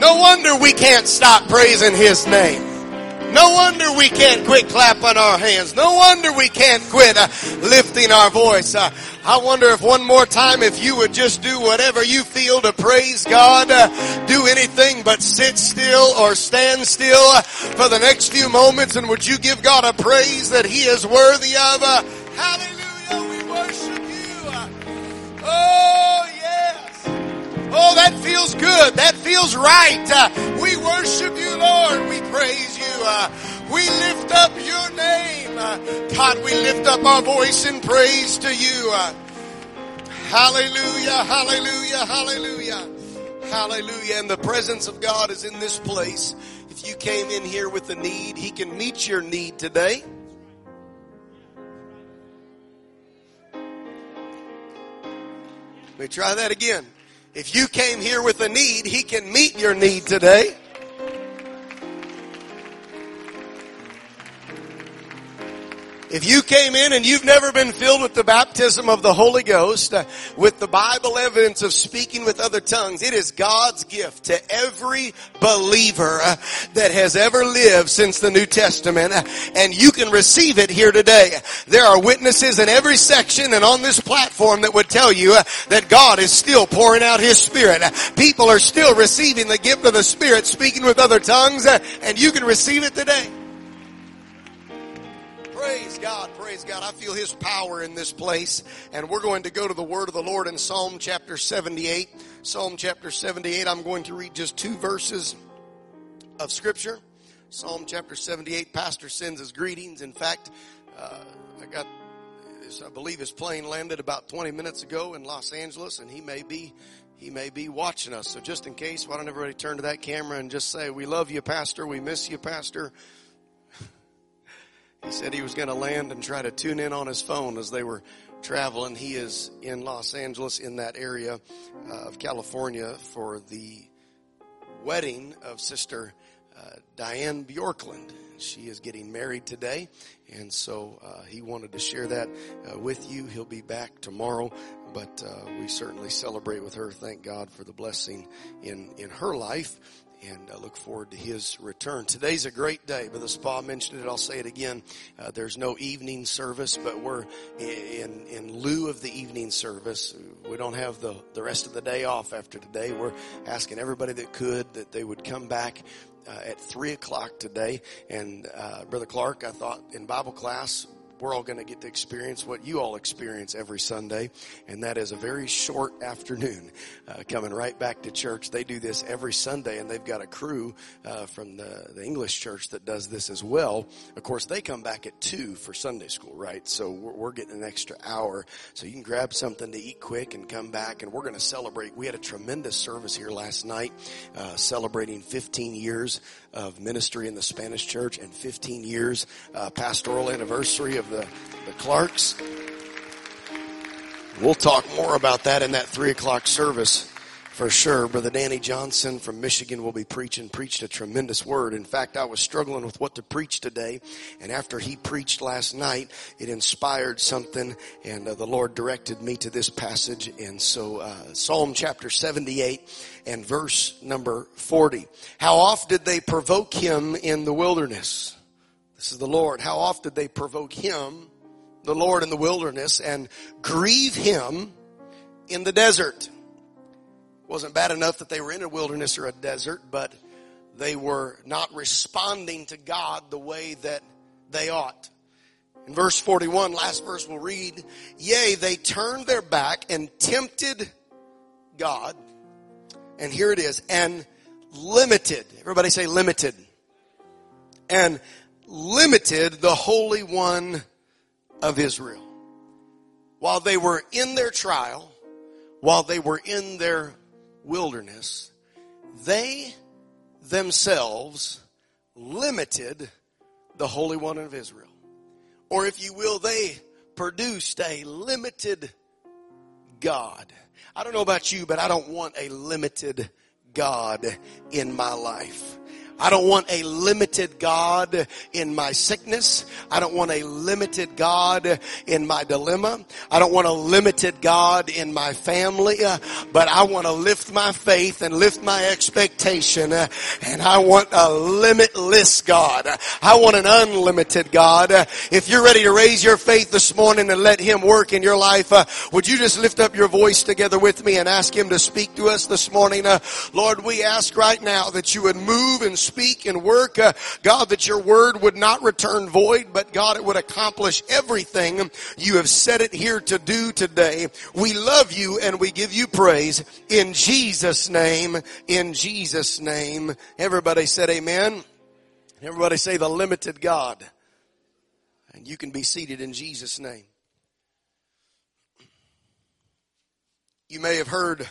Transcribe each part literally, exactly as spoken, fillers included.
No wonder we can't stop praising His name. No wonder we can't quit clapping our hands. No wonder we can't quit uh, lifting our voice. Uh, I wonder if one more time, if you would just do whatever you feel to praise God, uh, do anything but sit still or stand still uh, for the next few moments, and would you give God a praise that He is worthy of? Uh, hallelujah, we worship You. Uh, oh, yes. Oh, that feels good. That feels right. Uh, we worship You, Lord. We praise You. Uh, we lift up Your name. Uh, God, we lift up our voice in praise to You. Uh, hallelujah, hallelujah, hallelujah, hallelujah. And the presence of God is in this place. If you came in here with a need, He can meet your need today. Let me try that again. If you came here with a need, He can meet your need today. If you came in and you've never been filled with the baptism of the Holy Ghost, uh, with the Bible evidence of speaking with other tongues, it is God's gift to every believer uh, that has ever lived since the New Testament, uh, and you can receive it here today. There are witnesses in every section and on this platform that would tell you uh, that God is still pouring out His Spirit. Uh, people are still receiving the gift of the Spirit, speaking with other tongues, uh, and you can receive it today. Praise God, praise God. I feel His power in this place. And we're going to go to the word of the Lord in Psalm chapter seventy-eight. Psalm chapter seventy-eight, I'm going to read just two verses of Scripture. Psalm chapter seventy-eight, Pastor sends his greetings. In fact, uh, I got, I believe his plane landed about twenty minutes ago in Los Angeles, and he may be He may be watching us. So just in case, why don't everybody turn to that camera and just say, we love you, Pastor. We miss you, Pastor. He said he was going to land and try to tune in on his phone as they were traveling. He is in Los Angeles, in that area uh, of California, for the wedding of Sister uh, Diane Bjorklund. She is getting married today, and so uh, he wanted to share that uh, with you. He'll be back tomorrow, but uh, we certainly celebrate with her. Thank God for the blessing in, in her life. And I look forward to his return. Today's a great day. Brother Spa mentioned it. I'll say it again. Uh, there's no evening service, but we're in, in lieu of the evening service. We don't have the, the rest of the day off after today. We're asking everybody that could that they would come back uh, at three o'clock today. And uh, Brother Clark, I thought in Bible class, we're all going to get to experience what you all experience every Sunday, and that is a very short afternoon uh, coming right back to church. They do this every Sunday, and they've got a crew uh, from the, the English church that does this as well. Of course, they come back at two for Sunday school, right? So we're, we're getting an extra hour, so you can grab something to eat quick and come back, and we're going to celebrate. We had a tremendous service here last night uh, celebrating fifteen years of ministry in the Spanish church and fifteen years uh, pastoral anniversary of the, the Clarks. We'll talk more about that in that three o'clock service for sure. Brother Danny Johnson from Michigan will be preaching, preached a tremendous word. In fact, I was struggling with what to preach today, and after he preached last night, it inspired something, and uh, the Lord directed me to this passage. And so uh, Psalm chapter seventy-eight and verse number forty. How oft did they provoke him in the wilderness? This is the Lord. How oft did they provoke him, the Lord, in the wilderness, and grieve him in the desert? It wasn't bad enough that they were in a wilderness or a desert, but they were not responding to God the way that they ought. In verse forty-one, last verse we'll read, yea, they turned their back and tempted God. And here it is, and limited. Everybody say limited. And limited the Holy One of Israel. While they were in their trial, while they were in their wilderness, they themselves limited the Holy One of Israel. Or if you will, they produced a limited God. I don't know about you, but I don't want a limited God in my life. I don't want a limited God in my sickness. I don't want a limited God in my dilemma. I don't want a limited God in my family. Uh, but I want to lift my faith and lift my expectation. Uh, and I want a limitless God. I want an unlimited God. Uh, if you're ready to raise your faith this morning and let Him work in your life, uh, would you just lift up your voice together with me and ask Him to speak to us this morning? Uh, Lord, we ask right now that you would move and speak and work. Uh, God, that your word would not return void, but God, it would accomplish everything you have set it here to do today. We love you and we give you praise in Jesus' name, in Jesus' name. Everybody said amen. Everybody say the limited God. And you can be seated in Jesus' name. You may have heard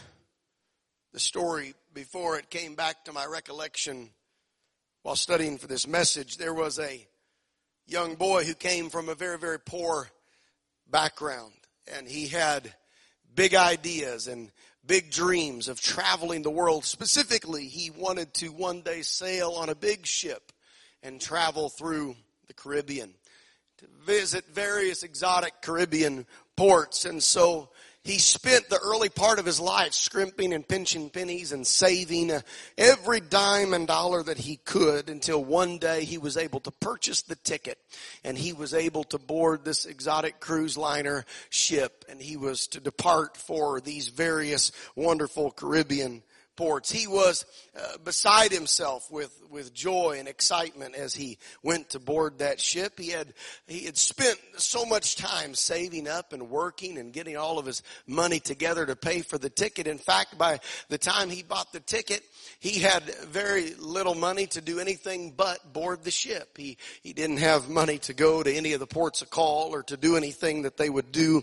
the story before. It came back to my recollection while studying for this message. There was a young boy who came from a very, very poor background. And he had big ideas and big dreams of traveling the world. Specifically, he wanted to one day sail on a big ship and travel through the Caribbean to visit various exotic Caribbean ports. And so he spent the early part of his life scrimping and pinching pennies and saving every dime and dollar that he could until one day he was able to purchase the ticket and he was able to board this exotic cruise liner ship, and he was to depart for these various wonderful Caribbean ports. He was uh, beside himself with, with joy and excitement as he went to board that ship. He had he had spent so much time saving up and working and getting all of his money together to pay for the ticket. In fact, by the time he bought the ticket, he had very little money to do anything but board the ship. He he didn't have money to go to any of the ports of call or to do anything that they would do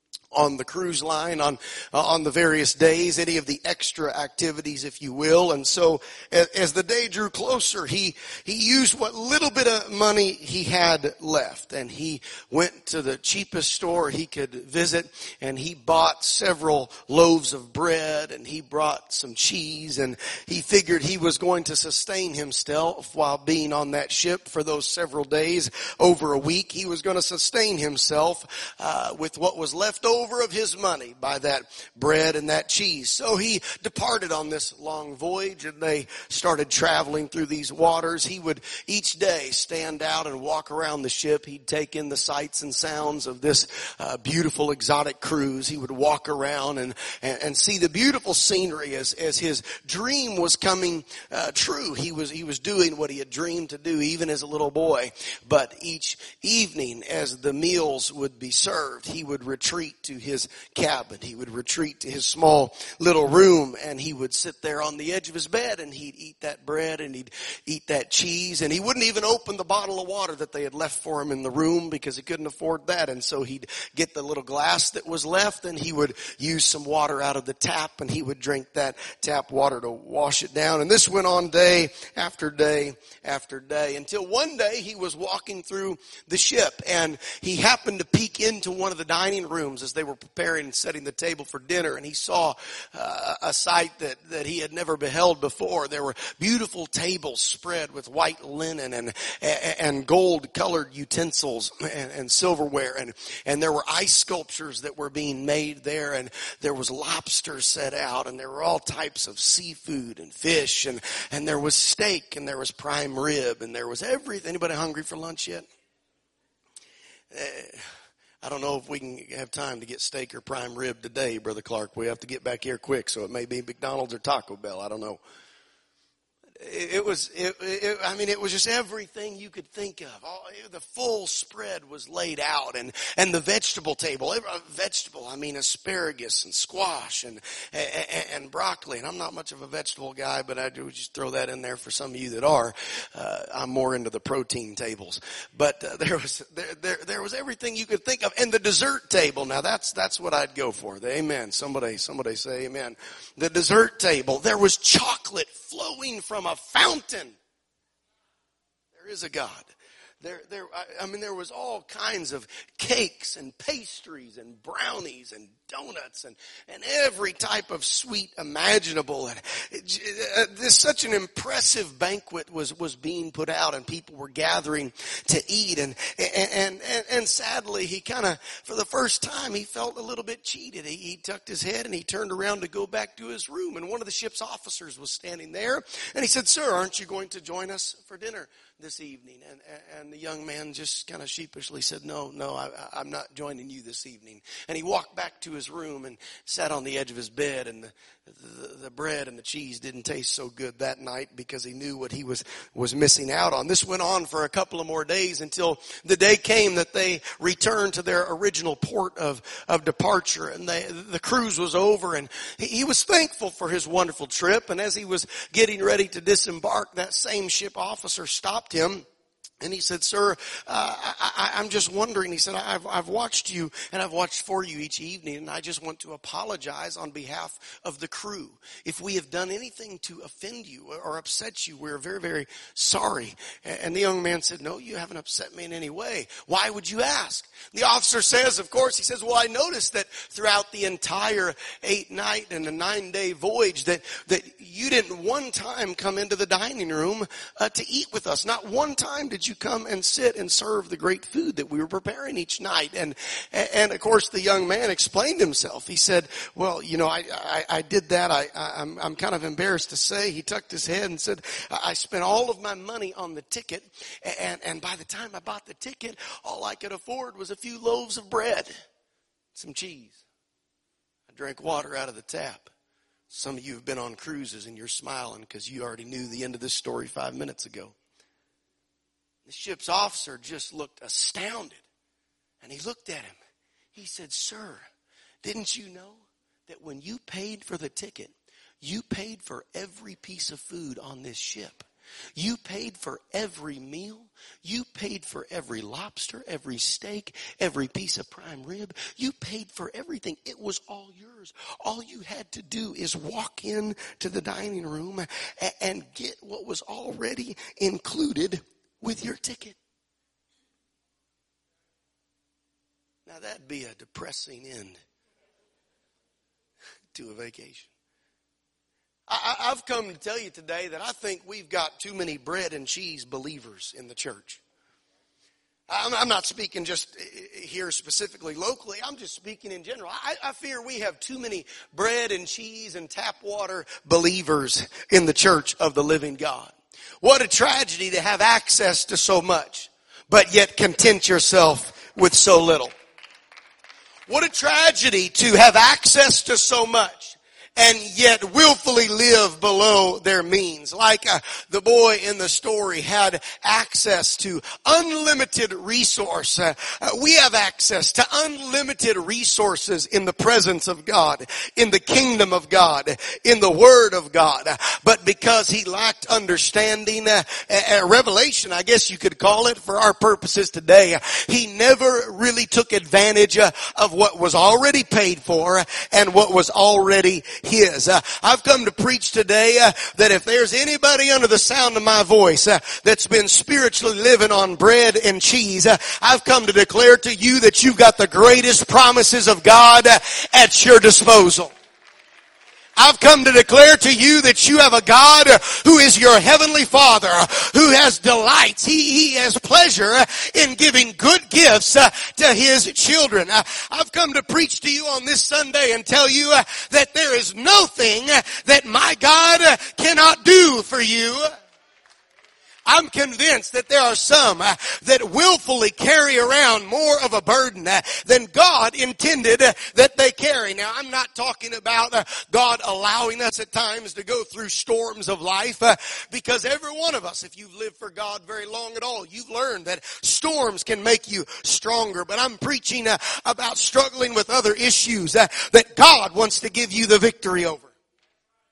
on the cruise line, on uh, on the various days, any of the extra activities, if you will. And so as, as the day drew closer, he he used what little bit of money he had left, and he went to the cheapest store he could visit, and he bought several loaves of bread, and he brought some cheese, and he figured he was going to sustain himself while being on that ship for those several days, over a week. He was going to sustain himself uh, with what was left over over of his money by that bread and that cheese. So he departed on this long voyage, and they started traveling through these waters. He would each day stand out and walk around the ship. He'd take in the sights and sounds of this uh, beautiful exotic cruise. He would walk around and, and, and see the beautiful scenery as, as his dream was coming uh, true. He was, he was doing what he had dreamed to do even as a little boy. But each evening as the meals would be served, he would retreat to his cabin. He would retreat to his small little room, and he would sit there on the edge of his bed, and he'd eat that bread and he'd eat that cheese, and he wouldn't even open the bottle of water that they had left for him in the room because he couldn't afford that. And so he'd get the little glass that was left, and he would use some water out of the tap, and he would drink that tap water to wash it down. And this went on day after day after day until one day he was walking through the ship, and he happened to peek into one of the dining rooms as they were preparing and setting the table for dinner, and he saw uh, a sight that, that he had never beheld before. There were beautiful tables spread with white linen and and gold-colored utensils and, and silverware, and, and there were ice sculptures that were being made there, and there was lobster set out, and there were all types of seafood and fish, and, and there was steak, and there was prime rib, and there was everything. Anybody hungry for lunch yet? Uh, I don't know if we can have time to get steak or prime rib today, Brother Clark. We have to get back here quick, so it may be McDonald's or Taco Bell. I don't know. It, it was, it, it, I mean, it was just everything you could think of. All, the full spread was laid out, and, and the vegetable table, every, vegetable, I mean, asparagus and squash and, and, and broccoli. And I'm not much of a vegetable guy, but I do just throw that in there for some of you that are. Uh, I'm more into the protein tables. But uh, there was, there, there, there was everything you could think of. And the dessert table, now that's, that's what I'd go for. The amen. Somebody, somebody say amen. The dessert table, there was chocolate flowing from a fountain. There is a God. There, there, I mean, there was all kinds of cakes and pastries and brownies and donuts and, and every type of sweet imaginable. And it, uh, this such an impressive banquet was, was being put out, and people were gathering to eat. And, and, and, and sadly, he kind of, for the first time, he felt a little bit cheated. He, he tucked his head and he turned around to go back to his room. And one of the ship's officers was standing there. And he said, "Sir, aren't you going to join us for dinner this evening?" And, and the young man just kind of sheepishly said, no, no, I, I'm not joining you this evening. And he walked back to his room and sat on the edge of his bed, and the, the, the bread and the cheese didn't taste so good that night because he knew what he was, was missing out on. This went on for a couple of more days until the day came that they returned to their original port of, of departure, and they, the cruise was over, and he, he was thankful for his wonderful trip. And as he was getting ready to disembark, that same ship officer stopped him. And he said, "Sir, uh, I, I'm just wondering," he said, I've, I've watched you and I've watched for you each evening, and I just want to apologize on behalf of the crew. If we have done anything to offend you or upset you, we're very, very sorry." And the young man said, "No, you haven't upset me in any way. Why would you ask?" The officer says, of course, he says, "Well, I noticed that throughout the entire eight night and a nine day voyage that, that you didn't one time come into the dining room uh, to eat with us. Not one time did you come and sit and serve the great food that we were preparing each night." And, and of course, the young man explained himself. He said, "Well, you know, I, I, I did that. I, I'm, I'm kind of embarrassed to say." He tucked his head and said, "I spent all of my money on the ticket. And, and by the time I bought the ticket, all I could afford was a few loaves of bread, some cheese. I drank water out of the tap." Some of you have been on cruises and you're smiling because you already knew the end of this story five minutes ago. The ship's officer just looked astounded, and he looked at him. He said, "Sir, didn't you know that when you paid for the ticket, you paid for every piece of food on this ship? You paid for every meal. You paid for every lobster, every steak, every piece of prime rib. You paid for everything. It was all yours. All you had to do is walk in to the dining room and get what was already included with your ticket." Now that'd be a depressing end to a vacation. I, I've come to tell you today that I think we've got too many bread and cheese believers in the church. I'm, I'm not speaking just here specifically locally. I'm just speaking in general. I, I fear we have too many bread and cheese and tap water believers in the church of the living God. What a tragedy to have access to so much, but yet content yourself with so little. What a tragedy to have access to so much and yet willfully live below their means. Like uh, the boy in the story had access to unlimited resource. Uh, uh, we have access to unlimited resources in the presence of God, in the kingdom of God, in the Word of God. But because he lacked understanding, uh, uh, revelation, I guess you could call it for our purposes today, he never really took advantage uh, of what was already paid for and what was already his. Uh, I've come to preach today uh, that if there's anybody under the sound of my voice uh, that's been spiritually living on bread and cheese, uh, I've come to declare to you that you've got the greatest promises of God uh, at your disposal. I've come to declare to you that you have a God who is your heavenly Father, who has delights. He, he has pleasure in giving good gifts uh, to his children. Uh, I've come to preach to you on this Sunday and tell you uh, that there is no thing that my God uh, cannot do for you. I'm convinced that there are some uh, that willfully carry around more of a burden uh, than God intended uh, that they carry. Now, I'm not talking about uh, God allowing us at times to go through storms of life, uh, because every one of us, if you've lived for God very long at all, you've learned that storms can make you stronger. But I'm preaching uh, about struggling with other issues uh, that God wants to give you the victory over.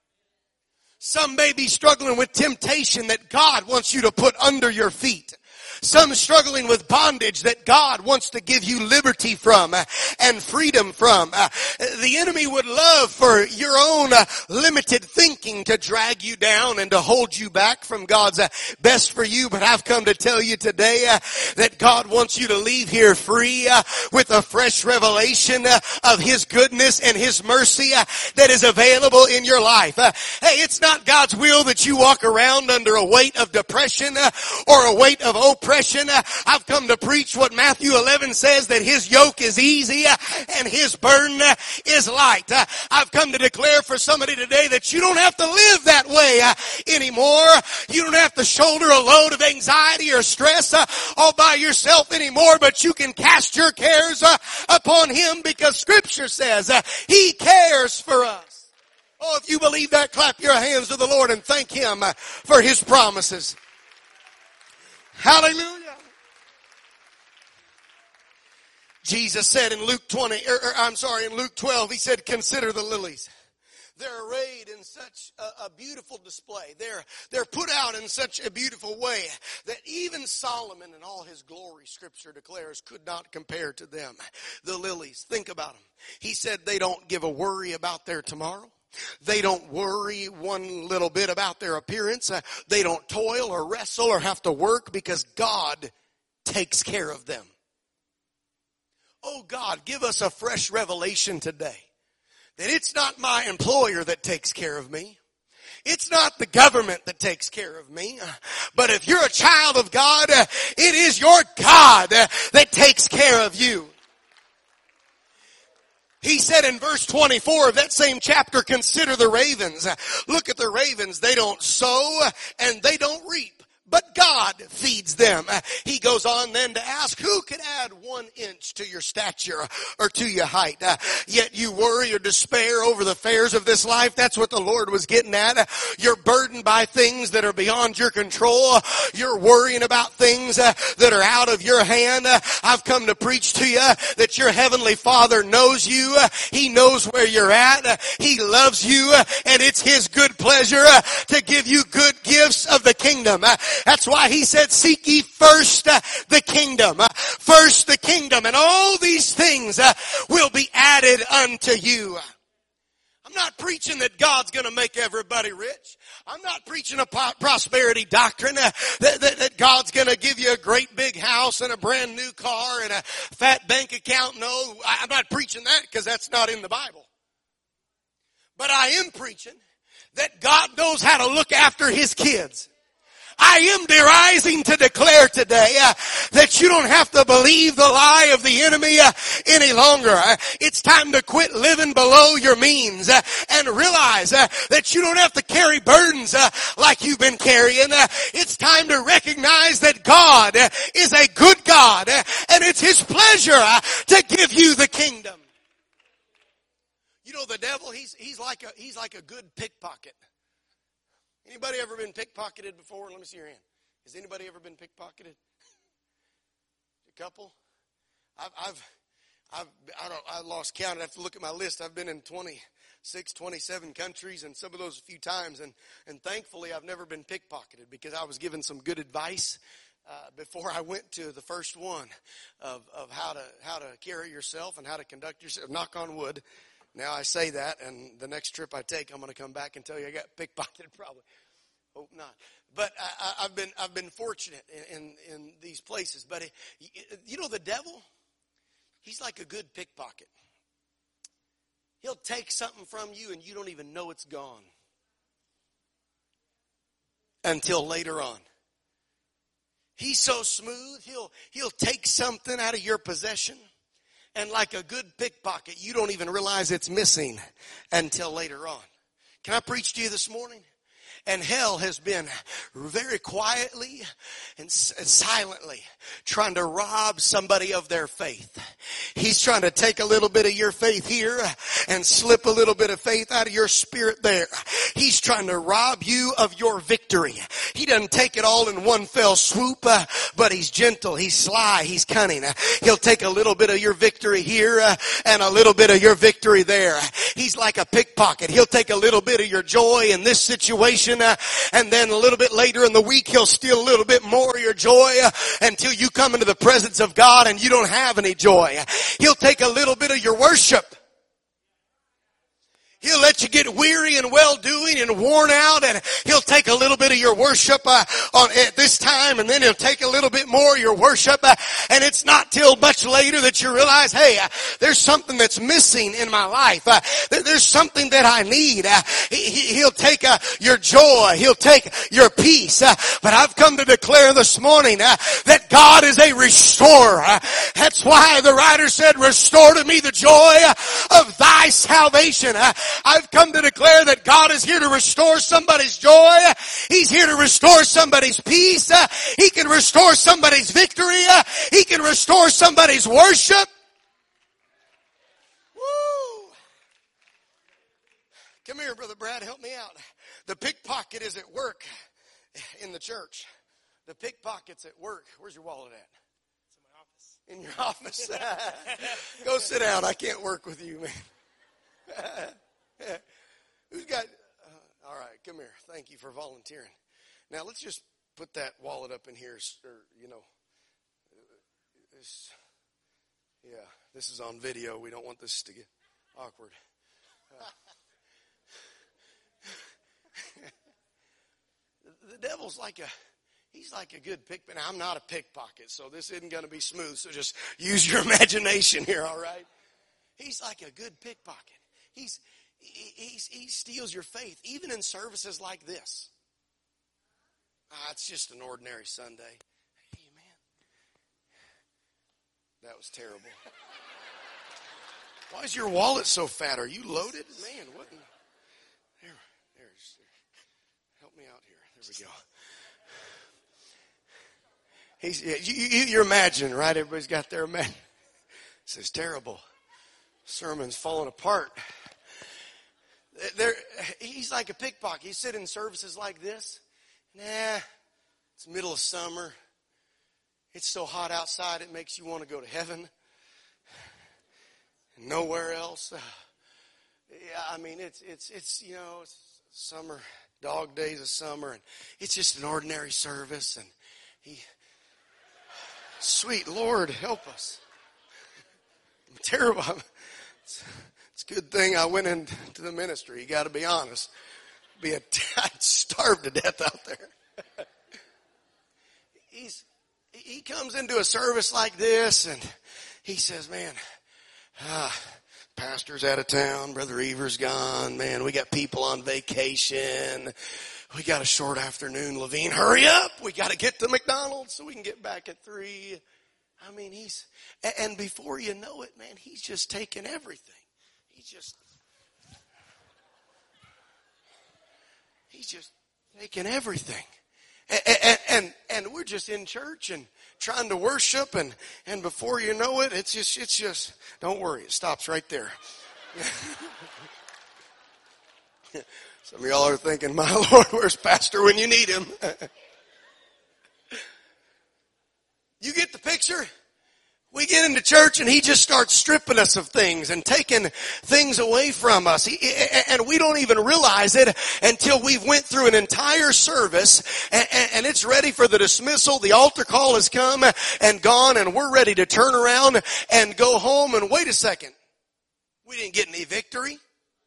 Some may be struggling with temptation that God wants you to put under your feet. Some struggling with bondage that God wants to give you liberty from uh, and freedom from. Uh, the enemy would love for your own uh, limited thinking to drag you down and to hold you back from God's uh, best for you. But I've come to tell you today uh, that God wants you to leave here free uh, with a fresh revelation uh, of His goodness and His mercy uh, that is available in your life. Uh, hey, it's not God's will that you walk around under a weight of depression uh, or a weight of oppression. Uh, I've come to preach what Matthew eleven says, that His yoke is easy uh, and His burden uh, is light. Uh, I've come to declare for somebody today that you don't have to live that way uh, anymore. You don't have to shoulder a load of anxiety or stress uh, all by yourself anymore, but you can cast your cares uh, upon Him, because Scripture says uh, He cares for us. Oh, if you believe that, clap your hands to the Lord and thank Him uh, for His promises. Hallelujah. Jesus said in Luke twenty, or, or I'm sorry, in Luke twelve, He said, consider the lilies. They're arrayed in such a, a beautiful display. They're, they're put out in such a beautiful way that even Solomon in all his glory, Scripture declares, could not compare to them. The lilies, think about them. He said they don't give a worry about their tomorrow. They don't worry one little bit about their appearance. Uh, they don't toil or wrestle or have to work, because God takes care of them. Oh God, give us a fresh revelation today that it's not my employer that takes care of me. It's not the government that takes care of me. But if you're a child of God, it is your God that takes care of you. He said in verse twenty-four of that same chapter, consider the ravens. Look at the ravens. They don't sow and they don't reap, but God feeds them. He goes on then to ask, who could add one inch to your stature or to your height? Uh, yet you worry or despair over the affairs of this life. That's what the Lord was getting at. Uh, you're burdened by things that are beyond your control. Uh, you're worrying about things uh, that are out of your hand. Uh, I've come to preach to you that your Heavenly Father knows you. Uh, he knows where you're at. Uh, he loves you. Uh, and it's His good pleasure uh, to give you good gifts of the kingdom. Uh, That's why He said, seek ye first uh, the kingdom. Uh, first the kingdom. And all these things uh, will be added unto you. I'm not preaching that God's going to make everybody rich. I'm not preaching a po- prosperity doctrine uh, that, that, that God's going to give you a great big house and a brand new car and a fat bank account. No, I'm not preaching that, because that's not in the Bible. But I am preaching that God knows how to look after His kids. I am derising to declare today uh, that you don't have to believe the lie of the enemy uh, any longer. Uh, it's time to quit living below your means uh, and realize uh, that you don't have to carry burdens uh, like you've been carrying. Uh, it's time to recognize that God uh, is a good God uh, and it's His pleasure uh, to give you the kingdom. You know, the devil, he's he's like a he's like a good pickpocket. Anybody ever been pickpocketed before? Let me see your hand. Has anybody ever been pickpocketed? A couple? I've, I've, I've, I don't, I lost count. I have to look at my list. I've been in twenty-six, twenty-seven countries, and some of those a few times. And, and thankfully, I've never been pickpocketed, because I was given some good advice uh, before I went to the first one of, of how to, how to carry yourself and how to conduct yourself. Knock on wood. Now I say that, and the next trip I take, I'm going to come back and tell you I got pickpocketed probably. Hope not. But I, I've been I've been fortunate in, in, in these places. But it, you know, the devil, he's like a good pickpocket. He'll take something from you, and you don't even know it's gone until later on. He's so smooth, he'll he'll take something out of your possession. And like a good pickpocket, you don't even realize it's missing until later on. Can I preach to you this morning? And hell has been very quietly and silently trying to rob somebody of their faith. He's trying to take a little bit of your faith here and slip a little bit of faith out of your spirit there. He's trying to rob you of your victory. He doesn't take it all in one fell swoop, uh, but he's gentle, he's sly, he's cunning. Uh, he'll take a little bit of your victory here uh, and a little bit of your victory there. He's like a pickpocket. He'll take a little bit of your joy in this situation uh, and then a little bit later in the week he'll steal a little bit more of your joy uh, until you come into the presence of God and you don't have any joy. He'll take a little bit of your worship. He'll let you get weary and well-doing and worn out, and he'll take a little bit of your worship uh, on at this time, and then he'll take a little bit more of your worship, uh, and it's not till much later that you realize, hey, uh, there's something that's missing in my life. Uh, there, there's something that I need. Uh, he, he'll take uh, your joy. He'll take your peace. Uh, but I've come to declare this morning uh, that God is a restorer. Uh, that's why the writer said, restore to me the joy of thy salvation. Uh, I've come to declare that God is here to restore somebody's joy. He's here to restore somebody's peace. Uh, he can restore somebody's victory. Uh, he can restore somebody's worship. Woo! Come here, Brother Brad, help me out. The pickpocket is at work in the church. The pickpocket's at work. Where's your wallet at? In your office. Go sit down. I can't work with you, man. Who's got, uh, all right, come here. Thank you for volunteering. Now, let's just put that wallet up in here, or, you know, this, yeah, this is on video. We don't want this to get awkward. Uh, the, the devil's like a, he's like a good pickpocket. Now, I'm not a pickpocket, so this isn't going to be smooth, so just use your imagination here, all right? He's like a good pickpocket. He's, he, he, he steals your faith, even in services like this. Ah, it's just an ordinary Sunday. Hey, man. That was terrible. Why is your wallet so fat? Are you loaded? Man, what in, there, there's, help me out here. There we go. He's, you, you, you imagine, right? Everybody's got their imagine. This is terrible. Sermon's falling apart. There, he's like a pickpocket. He's sitting in services like this. Nah, it's middle of summer. It's so hot outside it makes you want to go to heaven. Nowhere else. Uh, yeah, I mean, it's, it's, it's, you know, it's summer, dog days of summer, and it's just an ordinary service, and he, sweet Lord, help us. I'm terrible. It's, it's a good thing I went into the ministry. You got to be honest. Be a, I'd starve to death out there. He's, he comes into a service like this, and he says, man, ah, pastor's out of town. Brother Ever's gone. Man, we got people on vacation. We got a short afternoon. Levine, hurry up. We got to get to McDonald's so we can get back at three. I mean, he's, and before you know it, man, he's just taking everything. He's just, he's just taking everything. And, and, and, and we're just in church and trying to worship, and, and before you know it, it's just, it's just, don't worry, it stops right there. Some of y'all are thinking, my Lord, where's Pastor when you need him? You get the picture? We get into church and he just starts stripping us of things and taking things away from us. He, and we don't even realize it until we've went through an entire service and, and it's ready for the dismissal. The altar call has come and gone, and we're ready to turn around and go home. And wait a second. We didn't get any victory.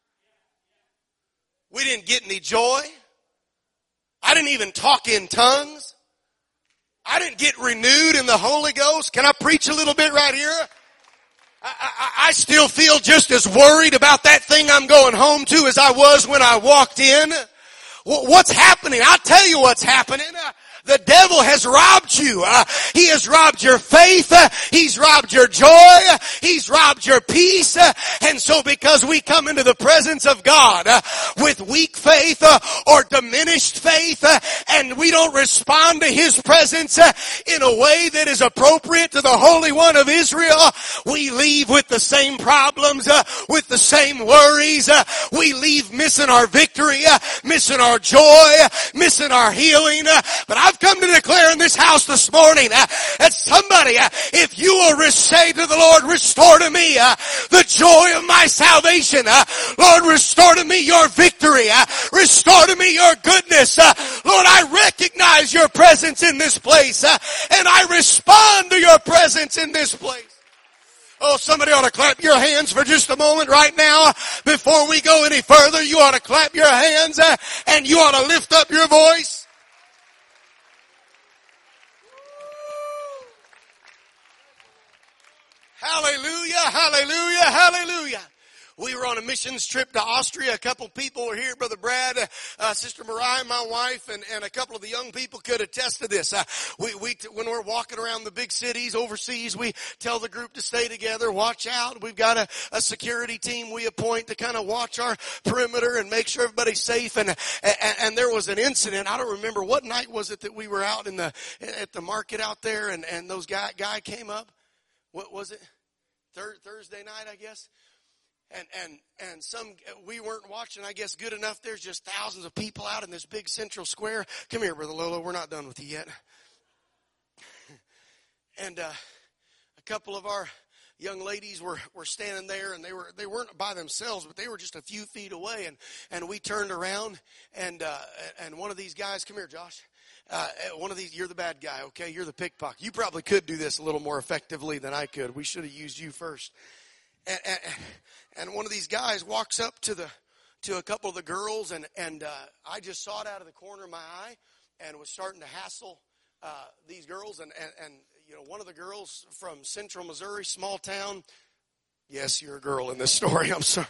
We didn't get any joy. I didn't even talk in tongues. I didn't get renewed in the Holy Ghost. Can I preach a little bit right here? I, I, I still feel just as worried about that thing I'm going home to as I was when I walked in. What's happening? I'll tell you what's happening. Uh, the devil has robbed you. Uh, He has robbed your faith. He's robbed your joy. He's robbed your peace. And so because we come into the presence of God with weak faith or diminished faith, and we don't respond to His presence in a way that is appropriate to the Holy One of Israel, we leave with the same problems, with the same worries. We leave missing our victory, missing our joy, missing our healing. But I've come to declare in this house this morning that somebody, if you will say to the Lord, restore to me the joy of my salvation. Lord, restore to me your victory. Restore to me your goodness. Lord, I recognize your presence in this place, and I respond to your presence in this place. Oh, somebody ought to clap your hands for just a moment right now. Before we go any further, you ought to clap your hands and you ought to lift up your voice. Hallelujah, hallelujah, hallelujah. We were on a missions trip to Austria. A couple people were here. Brother Brad, uh, Sister Mariah, my wife, and, and a couple of the young people could attest to this. Uh, we, we, when we're walking around the big cities overseas, we tell the group to stay together, watch out. We've got a, a security team we appoint to kind of watch our perimeter and make sure everybody's safe. And, and, and there was an incident. I don't remember what night was it that we were out in the, at the market out there, and, and those guy, guy came up. What was it? Thir- Thursday night, I guess. And, and, and some, we weren't watching, I guess, good enough. There's just thousands of people out in this big central square. Come here, Brother Lolo. We're not done with you yet. And, uh, a couple of our young ladies were, were standing there, and they were, they weren't by themselves, but they were just a few feet away. And, and we turned around, and, uh, and one of these guys, come here, Josh. Uh, one of these, you're the bad guy, okay? You're the pickpocket. You probably could do this a little more effectively than I could. We should have used you first. And, and, and one of these guys walks up to the to a couple of the girls, and and uh, I just saw it out of the corner of my eye, and was starting to hassle uh, these girls, and, and and you know, one of the girls from Central Missouri, small town. Yes, you're a girl in this story. I'm sorry.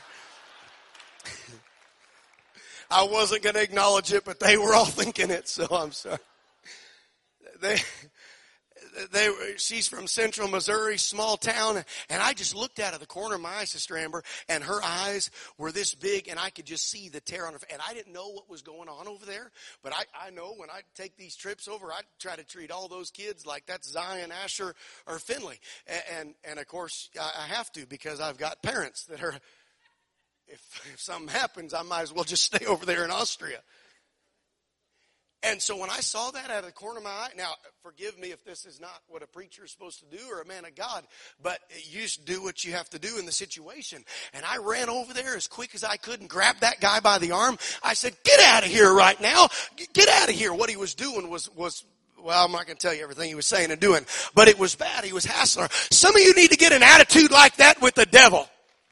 I wasn't going to acknowledge it, but they were all thinking it, so I'm sorry. They. They, she's from Central Missouri, small town, and I just looked out of the corner of my eye, Sister Amber, and her eyes were this big, and I could just see the tear on her face. And I didn't know what was going on over there, but I, I know when I take these trips over, I try to treat all those kids like that's Zion, Asher, or Finley. And, and, and of course, I, I have to, because I've got parents that are, if, if something happens, I might as well just stay over there in Austria. And so when I saw that out of the corner of my eye, now forgive me if this is not what a preacher is supposed to do or a man of God, but you just do what you have to do in the situation. And I ran over there as quick as I could and grabbed that guy by the arm. I said, get out of here right now. Get out of here. What he was doing was, was, well, I'm not going to tell you everything he was saying and doing, but it was bad. He was hassling her. Some of you need to get an attitude like that with the devil.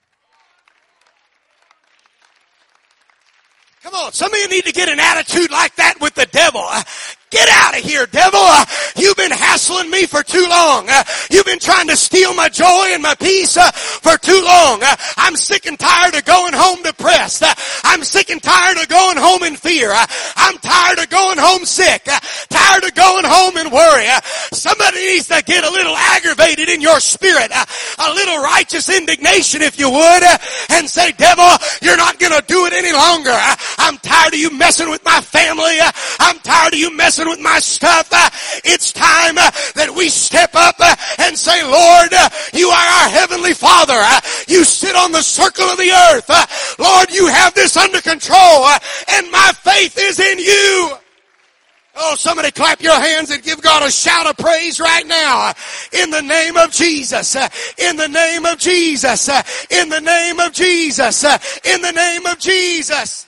Come on, some of you need to get an attitude like that with the devil. Uh, get out of here, devil. Uh, you've been hassling me for too long. Uh, you've been trying to steal my joy and my peace uh, for too long. Uh, I'm sick and tired of going home depressed. Uh, I'm sick and tired of going home in fear. Uh, I'm tired of going home sick. Uh, tired of going home in worry. Uh, somebody needs to get a little aggravated in your spirit. Uh, a little righteous indignation, if you would, uh, and say, devil, you're not going to do it any longer. Uh, I'm tired of you messing with my family. Uh, I'm tired of you messing with my stuff. Uh, it's time uh, that we step up uh, and say, Lord, uh, you are our heavenly Father. Uh, you sit on the circle of the earth. Uh, Lord, you have this under control, uh, and my faith is in you. Oh, somebody clap your hands and give God a shout of praise right now. In the name of Jesus. In the name of Jesus. In the name of Jesus. In the name of Jesus.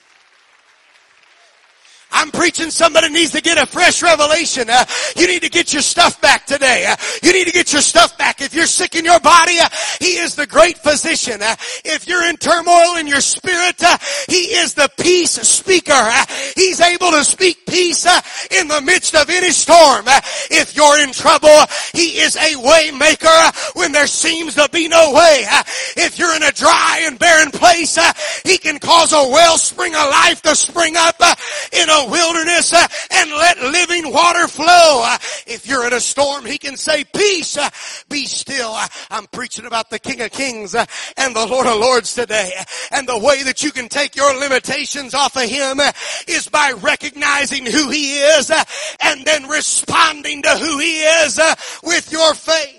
I'm preaching somebody needs to get a fresh revelation. Uh, you need to get your stuff back today. Uh, you need to get your stuff back. If you're sick in your body, uh, He is the great physician. Uh, if you're in turmoil in your spirit, uh, He is the peace speaker. Uh, he's able to speak peace uh, in the midst of any storm. Uh, if you're in trouble, He is a way maker uh, when there seems to be no way. Uh, if you're in a dry and barren place, uh, He can cause a wellspring of life to spring up uh, in a wilderness uh, and let living water flow. Uh, If you're in a storm, he can say, peace, uh, be still. Uh, I'm preaching about the King of Kings uh, and the Lord of Lords today. And the way that you can take your limitations off of him uh, is by recognizing who he is uh, and then responding to who he is uh, with your faith.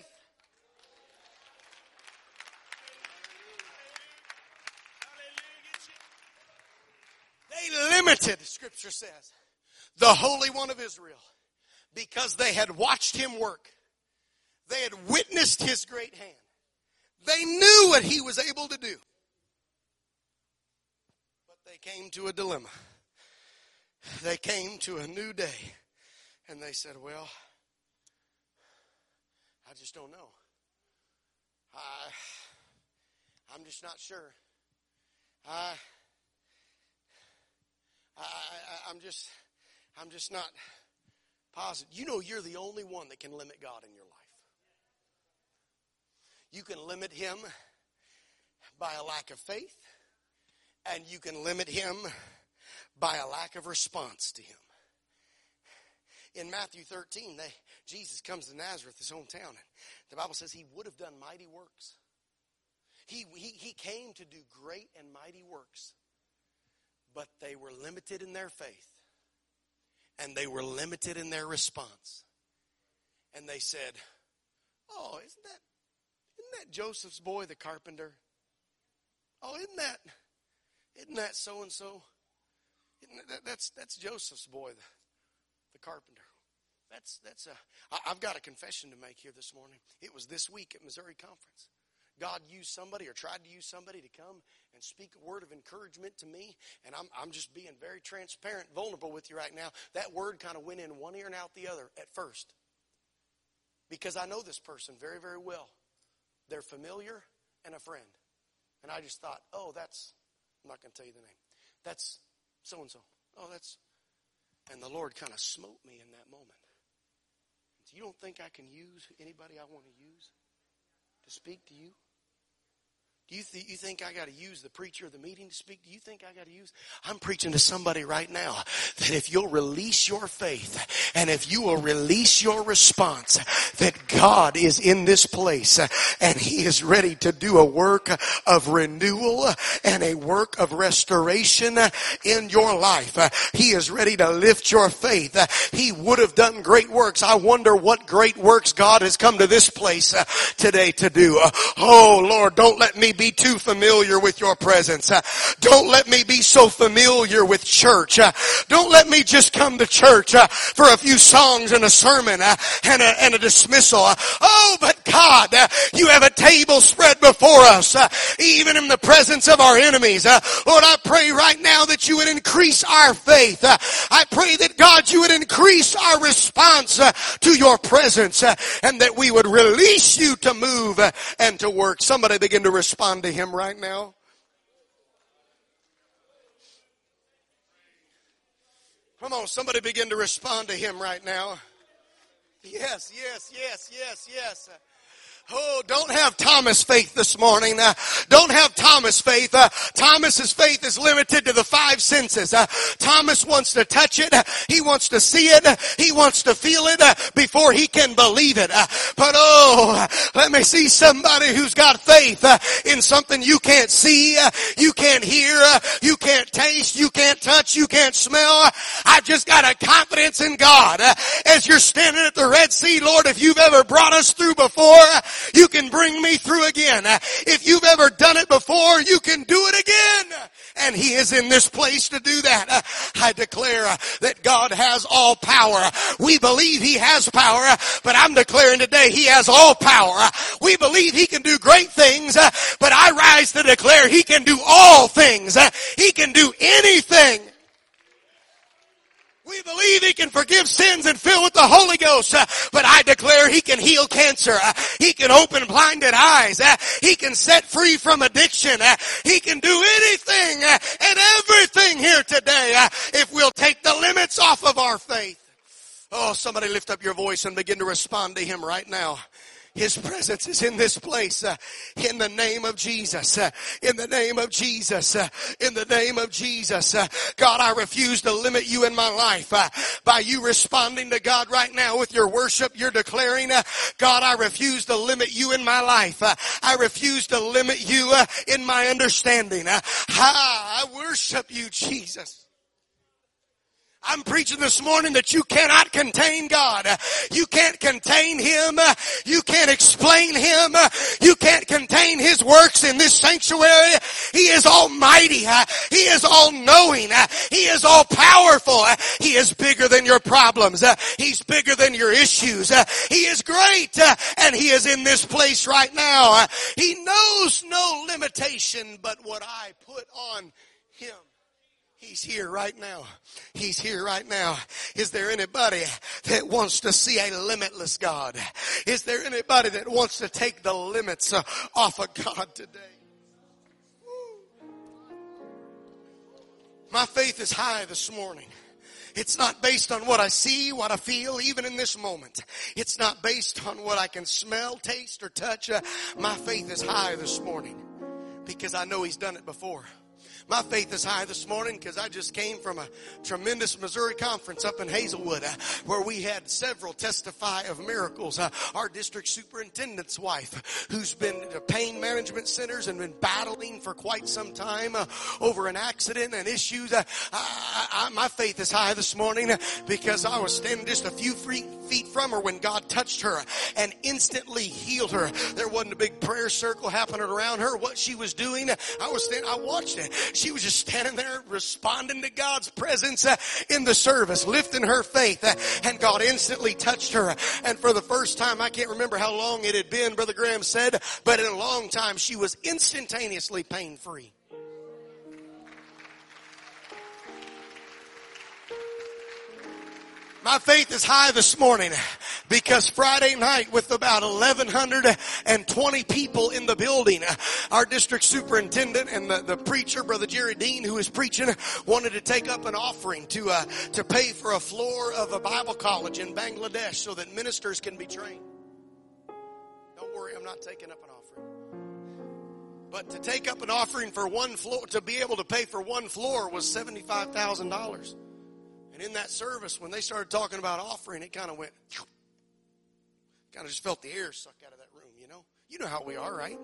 They limited, Scripture says, the Holy One of Israel because they had watched him work. They had witnessed his great hand. They knew what he was able to do. But they came to a dilemma. They came to a new day. And they said, well, I just don't know. I, I'm just not sure. I, I, I, I'm just, I'm just not positive. You know you're the only one that can limit God in your life. You can limit him by a lack of faith, and you can limit him by a lack of response to him. In Matthew thirteen, they, Jesus comes to Nazareth, his hometown, and the Bible says he would have done mighty works. He, he, he came to do great and mighty works, but they were limited in their faith, and they were limited in their response. And they said, oh, isn't that, isn't that Joseph's boy, the carpenter? Oh, isn't that, isn't that so-and-so? Isn't that, that's, that's Joseph's boy, the, the carpenter. That's, that's a, I, I've got a confession to make here this morning. It was this week at Missouri Conference. God used somebody or tried to use somebody to come and speak a word of encouragement to me. And I'm, I'm just being very transparent, vulnerable with you right now. That word kind of went in one ear and out the other at first. Because I know this person very, very well. They're familiar and a friend. And I just thought, oh, that's, I'm not going to tell you the name. That's so-and-so. Oh, that's, and the Lord kind of smote me in that moment. You don't think I can use anybody I want to use to speak to you? Do you, th- you think I got to use the preacher of the meeting to speak? Do you think I got to use? I'm preaching to somebody right now that if you'll release your faith and if you will release your response, that God is in this place and he is ready to do a work of renewal and a work of restoration in your life. He is ready to lift your faith. He would have done great works. I wonder what great works God has come to this place today to do. Oh Lord, don't let me be too familiar with your presence. Uh, don't let me be so familiar with church. Uh, don't let me just come to church uh, for a few songs and a sermon uh, and, a, and a dismissal. Uh, oh, but God, uh, you have a table spread before us, uh, even in the presence of our enemies. Uh, Lord, I pray right now that you would increase our faith. Uh, I pray that, God, you would increase our response uh, to your presence uh, and that we would release you to move uh, and to work. Somebody begin to respond to him right now. Come on, somebody begin to respond to him right now. Yes, yes, yes, yes, yes. Oh, don't have Thomas faith this morning. Uh, don't have Thomas faith. Uh, Thomas's faith is limited to the five senses. Uh, Thomas wants to touch it. Uh, he wants to see it. Uh, he wants to feel it uh, before he can believe it. Uh, but oh, let me see somebody who's got faith uh, in something you can't see, uh, you can't hear, uh, you can't taste, you can't touch, you can't smell. I've just got a confidence in God. Uh, as you're standing at the Red Sea, Lord, if you've ever brought us through before, uh, you can bring me through again. If you've ever done it before, you can do it again. And he is in this place to do that. I declare that God has all power. We believe he has power, but I'm declaring today he has all power. We believe he can do great things, but I rise to declare he can do all things. He can do anything. We believe he can forgive sins and fill with the Holy Ghost, uh, but I declare he can heal cancer. Uh, he can open blinded eyes. Uh, he can set free from addiction. Uh, he can do anything uh, and everything here today uh, if we'll take the limits off of our faith. Oh, somebody lift up your voice and begin to respond to him right now. His presence is in this place. Uh, in the name of Jesus. Uh, in the name of Jesus. Uh, in the name of Jesus. Uh, God, I refuse to limit you in my life. Uh, by you responding to God right now with your worship, you're declaring, uh, God, I refuse to limit you in my life. Uh, I refuse to limit you uh, in my understanding. Uh, I worship you, Jesus. I'm preaching this morning that you cannot contain God. You can't contain Him. You can't explain Him. You can't contain His works in this sanctuary. He is almighty. He is all-knowing. He is all-powerful. He is bigger than your problems. He's bigger than your issues. He is great, and He is in this place right now. He knows no limitation but what I put on Him. He's here right now. He's here right now. Is there anybody that wants to see a limitless God? Is there anybody that wants to take the limits off of God today? My faith is high this morning. It's not based on what I see, what I feel, even in this moment. It's not based on what I can smell, taste, or touch. Uh, my faith is high this morning because I know He's done it before. My faith is high this morning because I just came from a tremendous Missouri conference up in Hazelwood uh, where we had several testify of miracles. Uh, our district superintendent's wife, who's been to pain management centers and been battling for quite some time uh, over an accident and issues. Uh, I, I, my faith is high this morning because I was standing just a few feet from her when God touched her and instantly healed her. There wasn't a big prayer circle happening around her. What she was doing, I was standing, I watched it. She was just standing there responding to God's presence uh, in the service, lifting her faith, uh, and God instantly touched her. And for the first time, I can't remember how long it had been, Brother Graham said, but in a long time, she was instantaneously pain-free. My faith is high this morning because Friday night with about eleven twenty people in the building, our district superintendent and the, the preacher, Brother Jerry Dean, who is preaching, wanted to take up an offering to uh, to pay for a floor of a Bible college in Bangladesh so that ministers can be trained. Don't worry, I'm not taking up an offering. But to take up an offering for one floor, to be able to pay for one floor was seventy-five thousand dollars. And in that service, when they started talking about offering, it kind of went, kind of just felt the air suck out of that room, you know. You know how we are, right?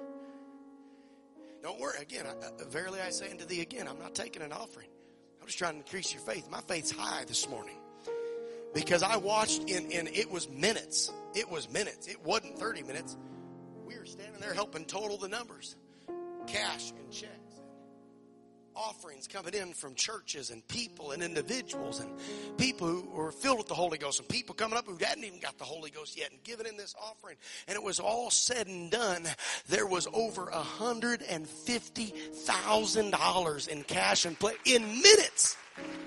Don't worry. Again, I, verily I say unto thee again, I'm not taking an offering. I'm just trying to increase your faith. My faith's high this morning because I watched in, in it was minutes. It was minutes. It wasn't thirty minutes. We were standing there helping total the numbers, cash and checks. Offerings coming in from churches and people and individuals and people who were filled with the Holy Ghost and people coming up who hadn't even got the Holy Ghost yet and giving in this offering. And it was all said and done. There was over one hundred fifty thousand dollars in cash and play in minutes.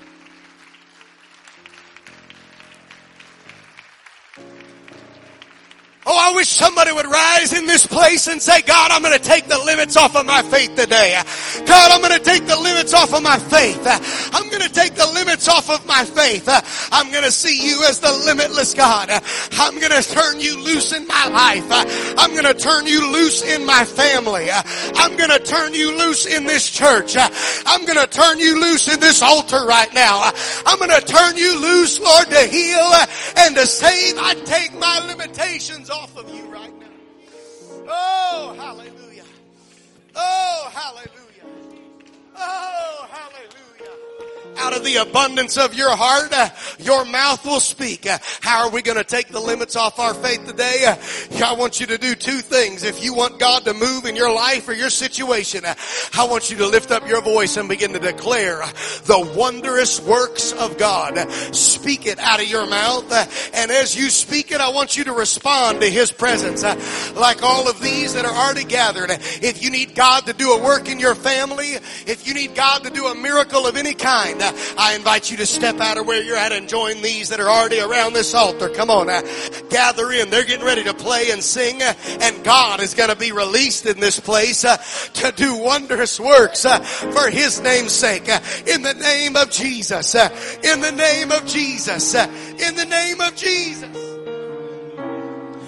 Oh, I wish somebody would rise in this place and say, God, I'm going to take the limits off of my faith today. God, I'm going to take the limits off of my faith. I'm going to take the limits off of my faith. I'm going to see you as the limitless God. I'm going to turn you loose in my life. I'm going to turn you loose in my family. I'm going to turn you loose in this church. I'm going to turn you loose in this altar right now. I'm going to turn you loose, Lord, to heal and to save. I take my limitations off of you right now. Oh, hallelujah. Oh, hallelujah. Oh, hallelujah. Out of the abundance of your heart, uh, your mouth will speak. Uh, how are we going to take the limits off our faith today? Uh, I want you to do two things. If you want God to move in your life or your situation, uh, I want you to lift up your voice and begin to declare uh, the wondrous works of God. Uh, speak it out of your mouth. Uh, and as you speak it, I want you to respond to His presence. Uh, like all of these that are already gathered. Uh, if you need God to do a work in your family, if you need God to do a miracle of any kind, uh, I invite you to step out of where you're at and join these that are already around this altar. Come on, uh, gather in. They're getting ready to play and sing, uh, and God is going to be released in this place uh, to do wondrous works uh, for His name's sake. Uh, in the name of Jesus. Uh, in the name of Jesus. Uh, in the name of Jesus.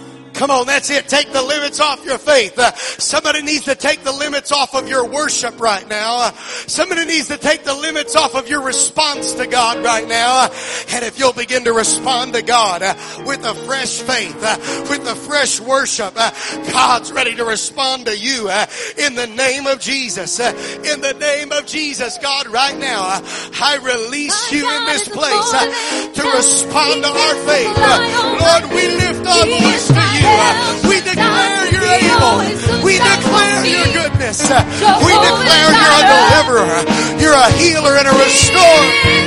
Come on, that's it. Take the limits off your faith. Uh, somebody needs to take the limits off of your worship right now. Uh, somebody needs to take the limits off of your response to God right now. Uh, and if you'll begin to respond to God uh, with a fresh faith, uh, with a fresh worship, uh, God's ready to respond to you uh, in the name of Jesus. Uh, in the name of Jesus, God, right now, uh, I release you in this place uh, to respond to our faith. Uh, Lord, we lift our voice to you. Uh, we declare you're able. We declare your goodness. Uh, we declare you're a deliverer. You're a healer and a restorer.